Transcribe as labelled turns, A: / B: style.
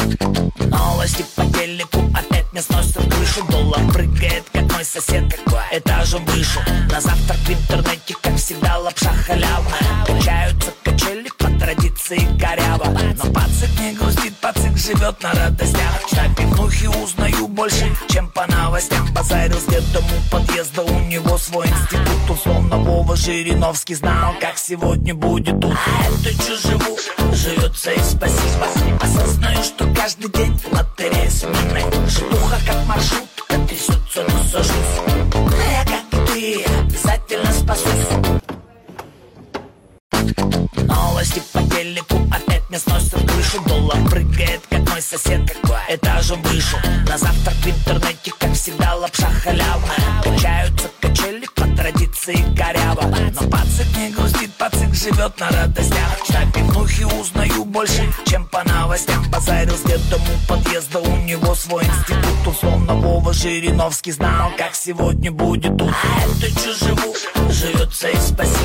A: Новости по телеку опять не сносят крышу. Доллар прыгает, как мой сосед, этажом выше. На завтрак в интернете, как всегда, лапша халявная. Качаются качели по традиции коряво. Но пацик не грустит, пацик живет на радостях. На пивнухе узнаю больше, чем по новостям. Базарил с дедом у подъезда, у него свой институт. Условно Вова Жириновский знал, как сегодня будет тут. А это чё живу, живется и спасибо. Осознаю, что каждый день лотерея сменной. Житуха как маршрутка трясется, но сажусь. Я, как и ты, обязательно спасусь. Новости по телеку опять не сносят крышу. Доллар прыгает, как мой сосед, этажом выше. На завтрак в интернете, как всегда, лапша халявная. Качаются качели по традиции коряво. Но пацик не грустит, пацик живет на радостях. На пивнухе узнаю больше, чем по новостям. Базарил с дедом у подъезда, у него свой институт. Условно Вова Жириновский знал, как сегодня будет тут. А это чё живу, живется и спасибо.